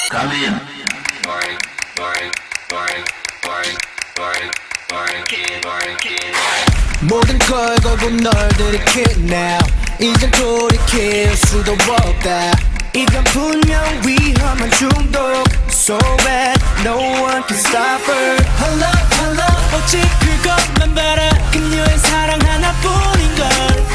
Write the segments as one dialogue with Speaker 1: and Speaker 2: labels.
Speaker 1: Come in.
Speaker 2: 모든 걸 걸고 널 들이킬 now 이젠 돌이킬 수도 없다 이건 분명 위험한 중독 So bad, no one can stop her Hello, hello 오직 그것만 바라 그녀의 사랑 하나뿐인걸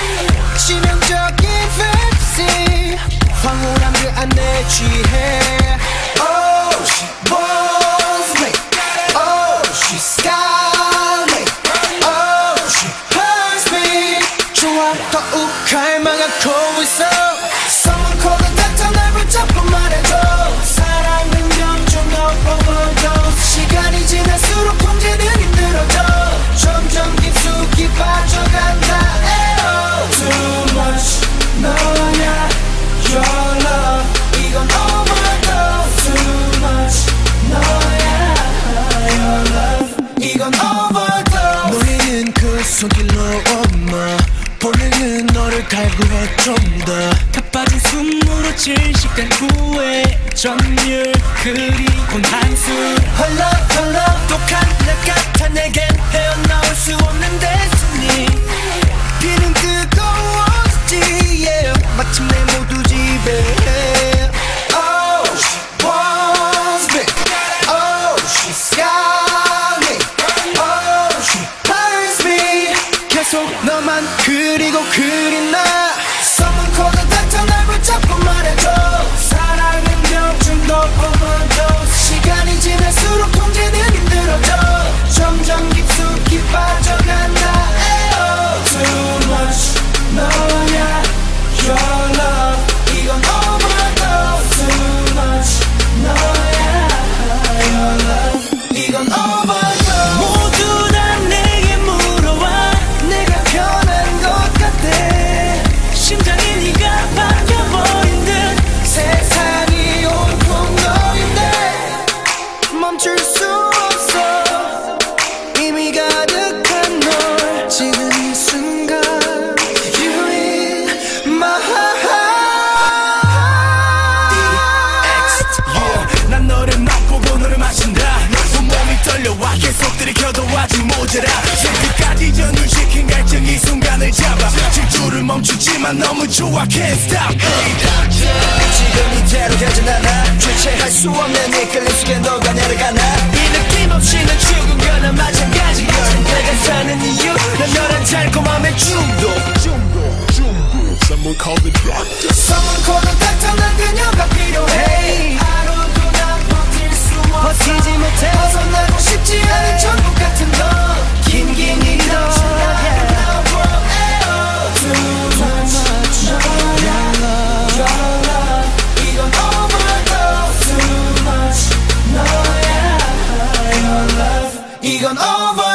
Speaker 2: 치명적인 fantasy 황홀한 그 안에 취해 Oh, she wants me Oh, she's got me Oh, she hurts me 좋아 더욱 갈망하고 있어 Someone call the doctor 날 붙잡고 말해줘 사랑은 점점 더 overdose 시간이 지날수록 통제는 힘들어져 점점 깊숙이 빠져간다 에어 Too much 너야 Your love 이건 overdose Too much 너야 Your love 이건 overdose 놀리는 그 손길로 엄마 본능은 너를 갈구해 좀 더 가빠진 숨으로 질식된 후회 점률 그리곤 한술 헐렁 헐렁 독한 날 같아 내겐 헤어나올 수 없는 데스니 비는 뜨거워지지 yeah. 마침내 모두 지배해 Oh she wants me Oh she's got me Oh she hurts me 계속 너만 그리고 그리나 Someone call the doctor 날 붙잡고 말해줘 사랑은 병중독 overdose 시간이 지날수록 통제는 힘들어져 점점 깊숙이 빠져간다 에어 Too much 너야 Your love 이건 overdose Too much 너야 Your love 이건 overdose 모두 다 내게 물어와 내가 변한 것 같대 심장이 네가 바뀌어버린 듯 세상이 온통 너인데 멈출 수 없어 이미 가득한 널 지금 이 순간 You in my heart yeah. 난 너를 맛보고 너를 마신다 온몸이 떨려와 계속 들이켜도 아직 모자라 새끝까지 전율시킨 갈증 이 순간을 잡아 질주를 멈추지만 너무 좋아 Can't stop 지금 이대로 가진 않아 주체할 수 없는 이끌림 속에 너가 내려가나 이 느낌 없이 난 죽은거나 마찬가지야 내가 사는 이유 난 너란 달콤함의 중독
Speaker 3: Someone call the doctor
Speaker 2: Someone call the doctor 난 그녀가 필요해 하루도 난 버틸 수 없어 버티지 못해 벗어나고 싶지 않은 천국 같은 너 긴긴 이너 Too much Your love 이건 overdose Too much 너야 Your love 이건 overdose